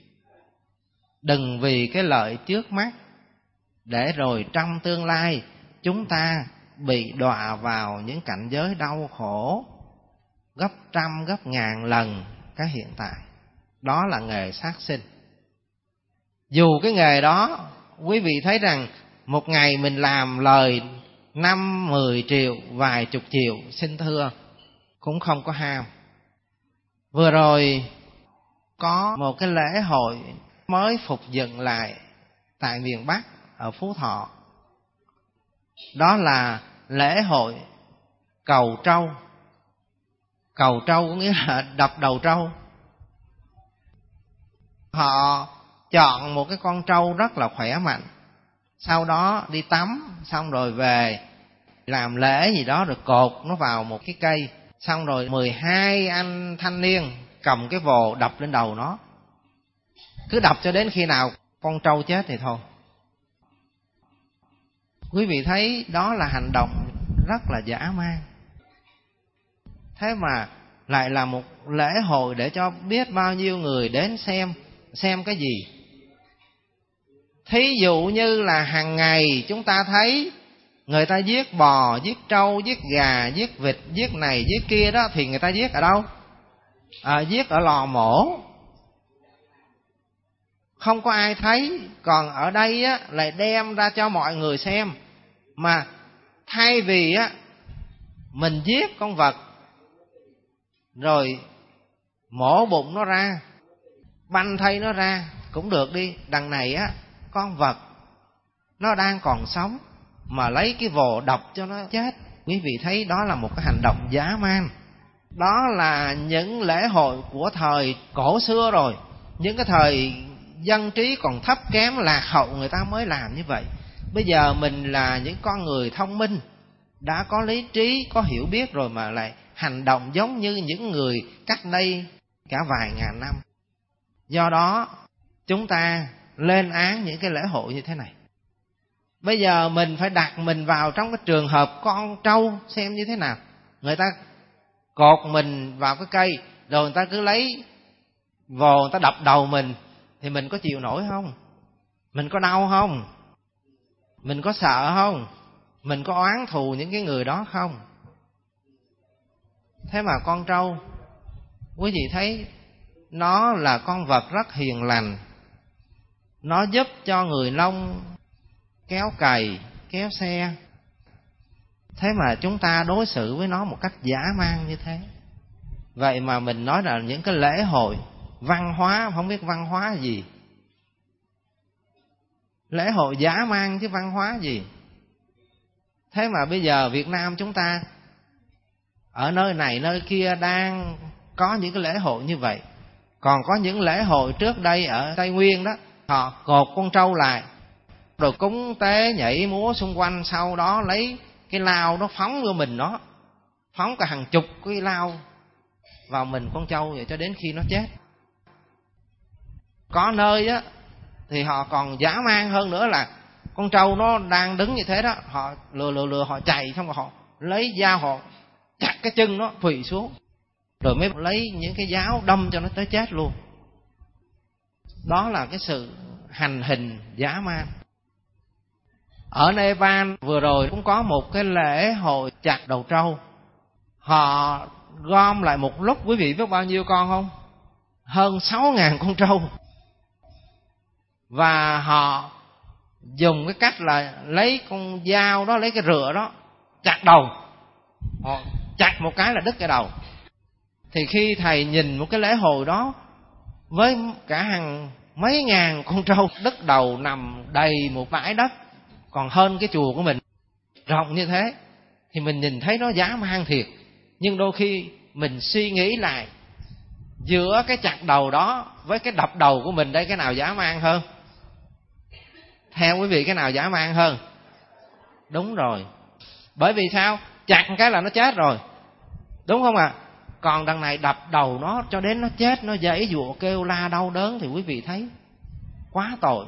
Đừng vì cái lợi trước mắt để rồi trong tương lai chúng ta bị đọa vào những cảnh giới đau khổ gấp trăm, gấp ngàn lần cái hiện tại. Đó là nghề sát sinh. Dù cái nghề đó quý vị thấy rằng một ngày mình làm lời 5, 10 triệu, vài chục triệu, xin thưa, cũng không có ham. Vừa rồi có một cái lễ hội mới phục dựng lại tại miền Bắc ở Phú Thọ. Đó là lễ hội cầu trâu. Cầu trâu có nghĩa là đập đầu trâu. Họ chọn một cái con trâu rất là khỏe mạnh, sau đó đi tắm, xong rồi về làm lễ gì đó, rồi cột nó vào một cái cây, xong rồi 12 anh thanh niên cầm cái vồ đập lên đầu nó, cứ đập cho đến khi nào con trâu chết thì thôi. Quý vị thấy đó là hành động rất là dã man. Thế mà lại là một lễ hội để cho biết bao nhiêu người đến xem cái gì. Thí dụ như là hàng ngày chúng ta thấy người ta giết bò, giết trâu, giết gà, giết vịt, giết này, giết kia đó, thì người ta giết ở đâu? Giết ở lò mổ, không có ai thấy. Còn ở đây á, lại đem ra cho mọi người xem. Mà thay vì á, mình giết con vật rồi mổ bụng nó ra, banh thây nó ra cũng được đi, đằng này á, con vật nó đang còn sống mà lấy cái vồ đập cho nó chết. Quý vị thấy đó là một cái hành động dã man. Đó là những lễ hội của thời cổ xưa rồi, những cái thời dân trí còn thấp kém lạc hậu người ta mới làm như vậy. Bây giờ mình là những con người thông minh, đã có lý trí, có hiểu biết rồi mà lại hành động giống như những người cách đây cả vài ngàn năm. Do đó chúng ta lên án những cái lễ hội như thế này. Bây giờ mình phải đặt mình vào trong cái trường hợp con trâu xem như thế nào. Người ta cột mình vào cái cây, rồi người ta cứ lấy vồ người ta đập đầu mình, thì mình có chịu nổi không? Mình có đau không? Mình có sợ không? Mình có oán thù những cái người đó không? Thế mà con trâu, quý vị thấy nó là con vật rất hiền lành. Nó giúp cho người nông kéo cày, kéo xe. Thế mà chúng ta đối xử với nó một cách dã man như thế. Vậy mà mình nói là những cái lễ hội văn hóa, không biết văn hóa gì. Lễ hội dã man chứ văn hóa gì. Thế mà bây giờ Việt Nam chúng ta ở nơi này nơi kia đang có những cái lễ hội như vậy. Còn có những lễ hội trước đây ở Tây Nguyên đó, họ cột con trâu lại, rồi cúng tế nhảy múa xung quanh, sau đó lấy cái lao đó phóng vô mình nó, phóng cả hàng chục cái lao vào mình con trâu vậy cho đến khi nó chết. Có nơi á thì họ còn dã man hơn nữa, là con trâu nó đang đứng như thế đó, họ lừa họ chạy, xong rồi họ lấy dao họ chặt cái chân nó phì xuống, rồi mới lấy những cái giáo đâm cho nó tới chết luôn. Đó là cái sự hành hình dã man. Ở Nepal vừa rồi cũng có một cái lễ hội chặt đầu trâu. Họ gom lại một lúc, quý vị biết bao nhiêu con không? Hơn 6.000 con trâu. Và họ dùng cái cách là lấy con dao đó, lấy cái rựa đó chặt đầu. Họ chặt một cái là đứt cái đầu. Thì khi thầy nhìn một cái lễ hội đó với cả hàng mấy ngàn con trâu đứt đầu nằm đầy một bãi đất còn hơn cái chùa của mình rộng như thế, thì mình nhìn thấy nó dã man thiệt. Nhưng đôi khi mình suy nghĩ lại, giữa cái chặt đầu đó với cái đập đầu của mình đây, cái nào dã man hơn? Theo quý vị cái nào dã man hơn? Đúng rồi. Bởi vì sao? Chặt cái là nó chết rồi, đúng không ạ? Còn đằng này đập đầu nó cho đến nó chết, nó giãy giụa kêu la đau đớn, thì quý vị thấy quá tội.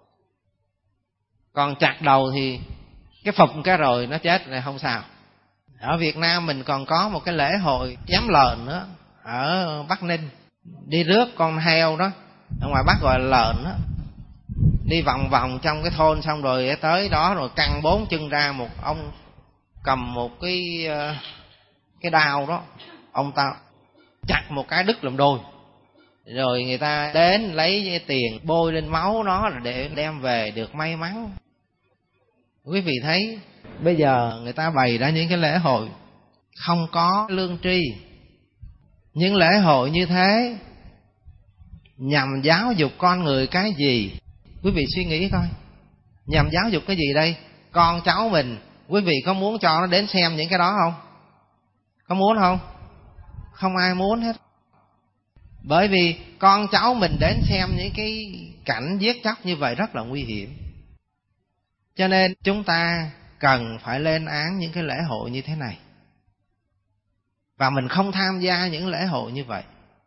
Còn chặt đầu thì cái phụp cái rồi nó chết này không sao. Ở Việt Nam mình còn có một cái lễ hội chém lợn nữa, ở Bắc Ninh. Đi rước con heo đó, ở ngoài Bắc gọi là lợn đó, đi vòng vòng trong cái thôn, xong rồi tới đó rồi căng 4 chân ra, một ông cầm một cái đao đó, ông ta chặt một cái đứt làm đôi, rồi người ta đến lấy tiền bôi lên máu nó để đem về được may mắn. Quý vị thấy bây giờ người ta bày ra những cái lễ hội không có lương tri. Những lễ hội như thế nhằm giáo dục con người cái gì? Quý vị suy nghĩ coi. Nhằm giáo dục cái gì đây? Con cháu mình, quý vị có muốn cho nó đến xem những cái đó không? Có muốn không? Không ai muốn hết. Bởi vì con cháu mình đến xem những cái cảnh giết chóc như vậy rất là nguy hiểm. Cho nên chúng ta cần phải lên án những cái lễ hội như thế này. Và mình không tham gia những lễ hội như vậy.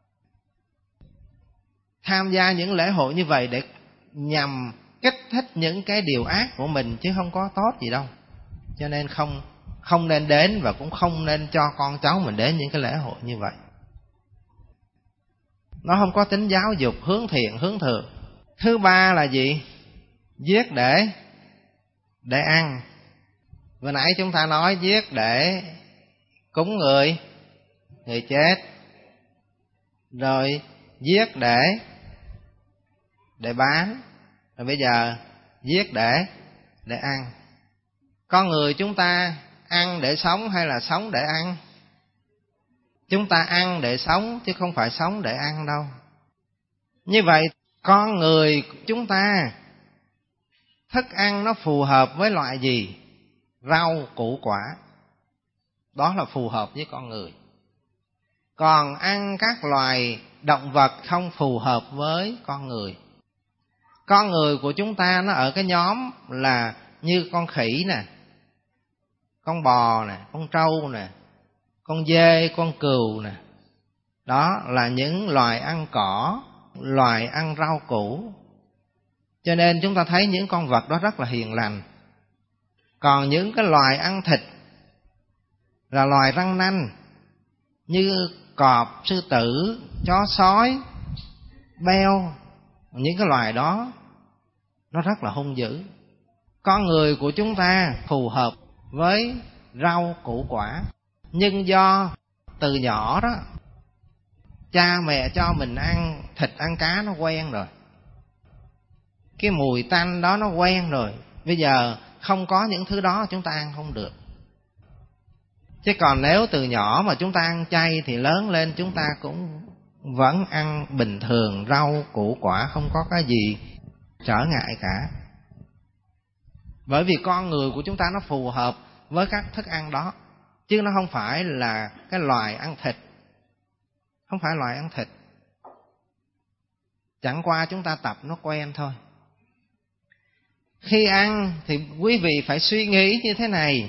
Tham gia những lễ hội như vậy để nhằm kích thích những cái điều ác của mình, chứ không có tốt gì đâu. Cho nên không nên đến, và cũng không nên cho con cháu mình đến những cái lễ hội như vậy. Nó không có tính giáo dục hướng thiện, hướng thượng. Thứ ba là gì? Giết để ăn. Vừa nãy chúng ta nói giết để cúng người chết. Rồi giết để bán. Rồi bây giờ giết để ăn. Con người chúng ta ăn để sống hay là sống để ăn? Chúng ta ăn để sống chứ không phải sống để ăn đâu. Như vậy con người chúng ta thức ăn nó phù hợp với loại gì? Rau, củ quả. Đó là phù hợp với con người. Còn ăn các loài động vật không phù hợp với con người. Con người của chúng ta nó ở cái nhóm là như con khỉ nè, con bò nè, con trâu nè, con dê, con cừu nè. Đó là những loài ăn cỏ, loài ăn rau củ. Cho nên chúng ta thấy những con vật đó rất là hiền lành. Còn những cái loài ăn thịt là loài răng nanh, như cọp, sư tử, chó sói, beo. Những cái loài đó nó rất là hung dữ. Con người của chúng ta phù hợp với rau củ quả. Nhưng do từ nhỏ đó cha mẹ cho mình ăn thịt ăn cá nó quen rồi, cái mùi tanh đó nó quen rồi. Bây giờ không có những thứ đó chúng ta ăn không được. Chứ còn nếu từ nhỏ mà chúng ta ăn chay thì lớn lên chúng ta cũng vẫn ăn bình thường, rau củ quả, không có cái gì trở ngại cả. Bởi vì con người của chúng ta nó phù hợp với các thức ăn đó, chứ nó không phải là cái loài ăn thịt. Không phải loài ăn thịt. Chẳng qua chúng ta tập nó quen thôi. Khi ăn thì quý vị phải suy nghĩ như thế này: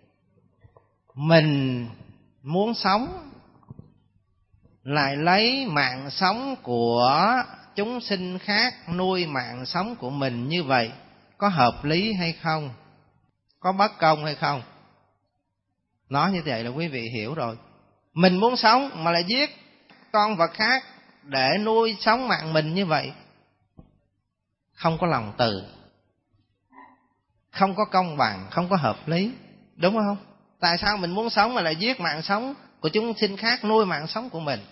mình muốn sống, lại lấy mạng sống của chúng sinh khác nuôi mạng sống của mình, như vậy có hợp lý hay không? Có bất công hay không? Nói như vậy là quý vị hiểu rồi. Mình muốn sống mà lại giết con vật khác để nuôi sống mạng mình, như vậy không có lòng từ, không có công bằng, không có hợp lý. Đúng không? Tại sao mình muốn sống mà lại giết mạng sống của chúng sinh khác nuôi mạng sống của mình?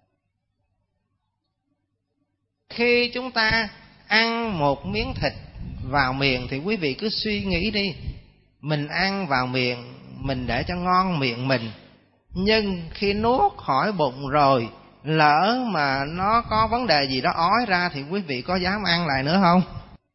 Khi chúng ta ăn một miếng thịt vào miệng thì quý vị cứ suy nghĩ đi. Mình ăn vào miệng mình để cho ngon miệng mình, nhưng khi nuốt khỏi bụng rồi, lỡ mà nó có vấn đề gì đó ói ra thì quý vị có dám ăn lại nữa không?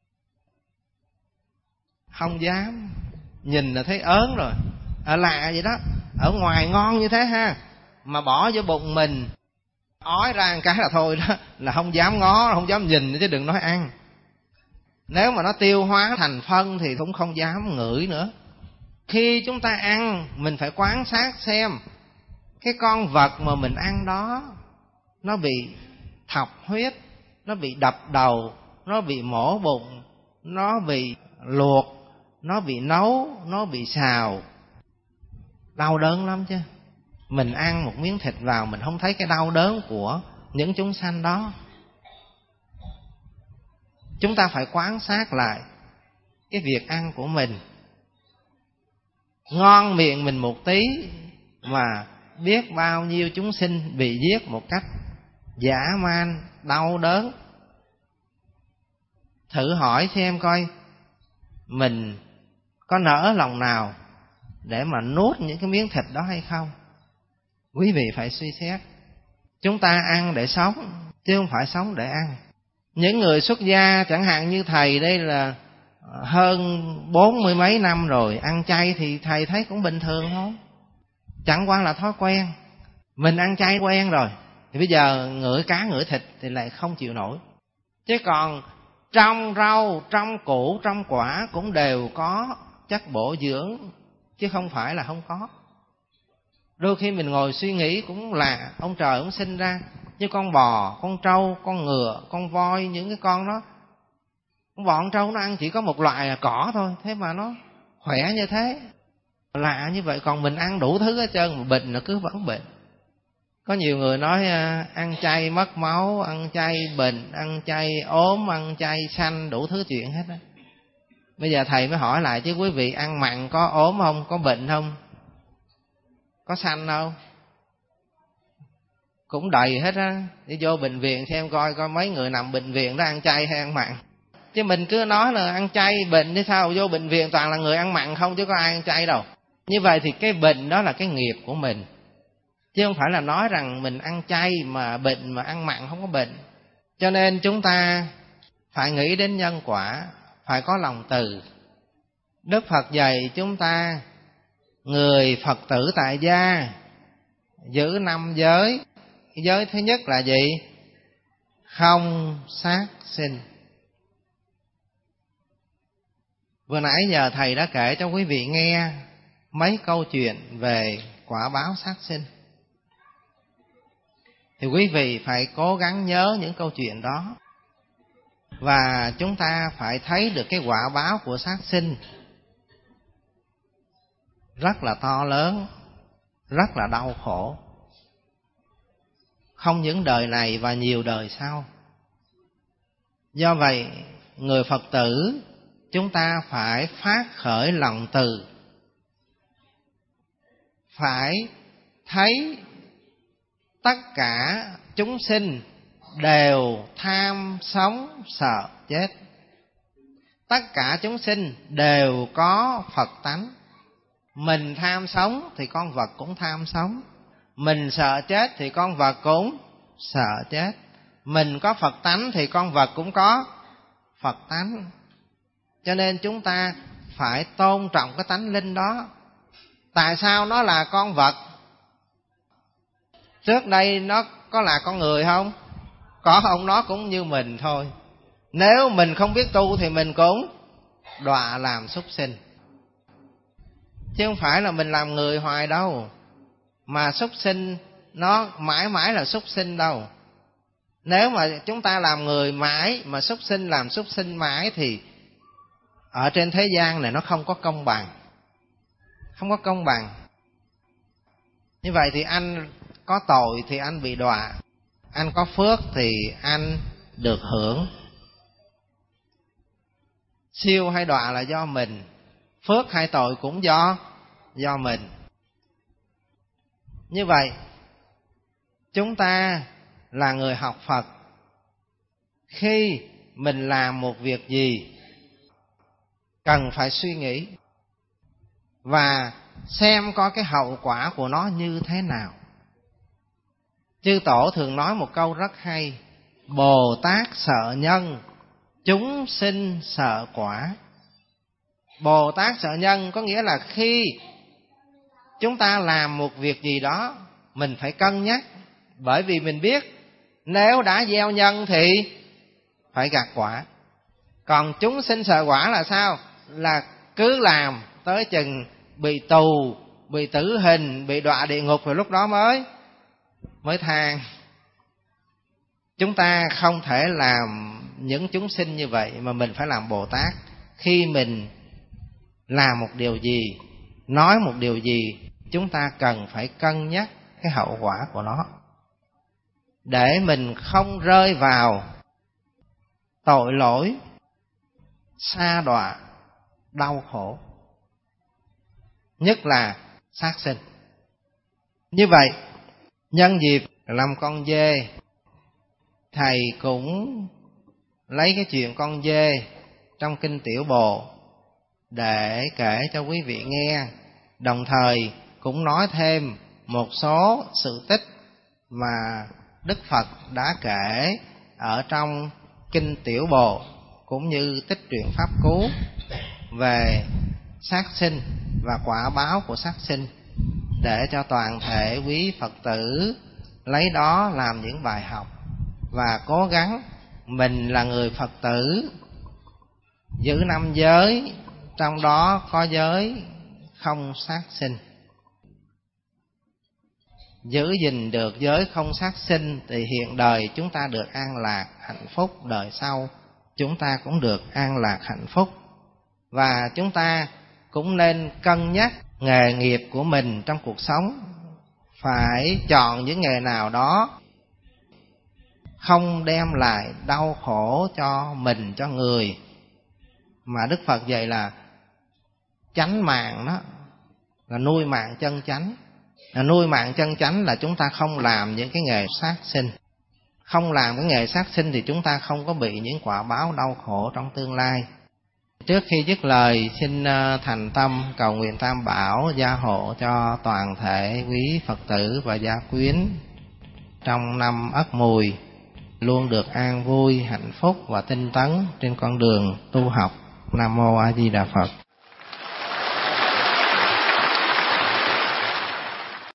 Không dám. Nhìn là thấy ớn rồi. Lạ vậy đó. Ở ngoài ngon như thế ha, mà bỏ vô bụng mình ói ra một cái là thôi đó, là không dám ngó, không dám nhìn chứ đừng nói ăn. Nếu mà nó tiêu hóa thành phân thì cũng không dám ngửi nữa. Khi chúng ta ăn, mình phải quan sát xem cái con vật mà mình ăn đó nó bị thọc huyết, nó bị đập đầu, nó bị mổ bụng, nó bị luộc, nó bị nấu, nó bị xào. Đau đớn lắm chứ. Mình ăn một miếng thịt vào mình không thấy cái đau đớn của những chúng sanh đó. Chúng ta phải quan sát lại cái việc ăn của mình. Ngon miệng mình một tí mà biết bao nhiêu chúng sinh bị giết một cách dã man, đau đớn. Thử hỏi xem coi mình có nỡ lòng nào để mà nuốt những cái miếng thịt đó hay không? Quý vị phải suy xét. Chúng ta ăn để sống, chứ không phải sống để ăn. Những người xuất gia, chẳng hạn như thầy đây là hơn 40 mấy năm rồi, ăn chay thì thầy thấy cũng bình thường thôi. Chẳng qua là thói quen. Mình ăn chay quen rồi, thì bây giờ ngửi cá ngửi thịt thì lại không chịu nổi. Chứ còn trong rau, trong củ, trong quả cũng đều có chất bổ dưỡng, chứ không phải là không có. Đôi khi mình ngồi suy nghĩ cũng là ông trời cũng sinh ra như con bò, con trâu, con ngựa, con voi, những cái con đó. Con bò, con trâu nó ăn chỉ có một loại là cỏ thôi, thế mà nó khỏe như thế. Lạ như vậy, còn mình ăn đủ thứ hết trơn mà bệnh nó cứ vẫn bệnh. Có nhiều người nói ăn chay mất máu, ăn chay bệnh, ăn chay ốm, ăn chay sanh, đủ thứ chuyện hết đó. Bây giờ thầy mới hỏi lại, chứ quý vị ăn mặn có ốm không, có bệnh không, có sanh đâu? Cũng đầy hết á. Đi vô bệnh viện xem coi mấy người nằm bệnh viện đó ăn chay hay ăn mặn. Chứ mình cứ nói là ăn chay bệnh thì sao, vô bệnh viện toàn là người ăn mặn không, chứ có ai ăn chay đâu. Như vậy thì cái bệnh đó là cái nghiệp của mình, chứ không phải là nói rằng mình ăn chay mà bệnh, mà ăn mặn không có bệnh. Cho nên chúng ta phải nghĩ đến nhân quả, phải có lòng từ. Đức Phật dạy chúng ta, người Phật tử tại gia giữ 5 giới. Giới thứ nhất là gì? Không sát sinh. Vừa nãy giờ thầy đã kể cho quý vị nghe mấy câu chuyện về quả báo sát sinh. Thì quý vị phải cố gắng nhớ những câu chuyện đó. Và chúng ta phải thấy được cái quả báo của sát sinh rất là to lớn, rất là đau khổ. Không những đời này và nhiều đời sau. Do vậy, người Phật tử chúng ta phải phát khởi lòng từ, phải thấy tất cả chúng sinh đều tham sống sợ chết. Tất cả chúng sinh đều có Phật tánh. Mình tham sống thì con vật cũng tham sống. Mình sợ chết thì con vật cũng sợ chết. Mình có Phật tánh thì con vật cũng có Phật tánh. Cho nên chúng ta phải tôn trọng cái tánh linh đó. Tại sao nó là con vật? Trước đây nó có là con người không? Có không? Nó cũng như mình thôi. Nếu mình không biết tu thì mình cũng đọa làm súc sinh. Chứ không phải là mình làm người hoài đâu. Mà súc sinh nó mãi mãi là súc sinh đâu. Nếu mà chúng ta làm người mãi mà súc sinh làm súc sinh mãi thì ở trên thế gian này nó không có công bằng. Không có công bằng. Như vậy thì anh có tội thì anh bị đọa, anh có phước thì anh được hưởng. Siêu hay đọa là do mình, phước hay tội cũng do mình. Như vậy chúng ta là người học Phật, khi mình làm một việc gì cần phải suy nghĩ và xem coi cái hậu quả của nó như thế nào. Chư Tổ thường nói một câu rất hay: Bồ Tát sợ nhân, chúng sinh sợ quả. Bồ Tát sợ nhân có nghĩa là khi chúng ta làm một việc gì đó mình phải cân nhắc, bởi vì mình biết nếu đã gieo nhân thì phải gặt quả. Còn chúng sinh sợ quả là sao? Là cứ làm tới chừng bị tù, bị tử hình, bị đọa địa ngục rồi lúc đó mới than. Chúng ta không thể làm những chúng sinh như vậy, mà mình phải làm Bồ Tát. Khi mình làm một điều gì, nói một điều gì, chúng ta cần phải cân nhắc cái hậu quả của nó, để mình không rơi vào tội lỗi, sa đọa, đau khổ, nhất là sát sinh. Như vậy, nhân dịp làm con dê, thầy cũng lấy cái chuyện con dê trong kinh Tiểu Bồ để kể cho quý vị nghe, đồng thời cũng nói thêm một số sự tích mà Đức Phật đã kể ở trong Kinh Tiểu Bồ cũng như Tích Truyện Pháp Cú về sát sinh và quả báo của sát sinh, để cho toàn thể quý Phật tử lấy đó làm những bài học và cố gắng mình là người Phật tử giữ 5 giới, trong đó có giới không sát sinh. Giữ gìn được giới không sát sinh thì hiện đời chúng ta được an lạc hạnh phúc, đời sau chúng ta cũng được an lạc hạnh phúc. Và chúng ta cũng nên cân nhắc nghề nghiệp của mình trong cuộc sống, phải chọn những nghề nào đó không đem lại đau khổ cho mình, cho người. Mà Đức Phật dạy là chánh mạng đó là nuôi mạng chân chánh. Nuôi mạng chân chánh là chúng ta không làm những cái nghề sát sinh. Không làm cái nghề sát sinh thì chúng ta không có bị những quả báo đau khổ trong tương lai. Trước khi dứt lời, xin thành tâm cầu nguyện Tam Bảo gia hộ cho toàn thể quý Phật tử và gia quyến trong năm Ất Mùi luôn được an vui, hạnh phúc và tinh tấn trên con đường tu học. Nam Mô A Di Đà Phật.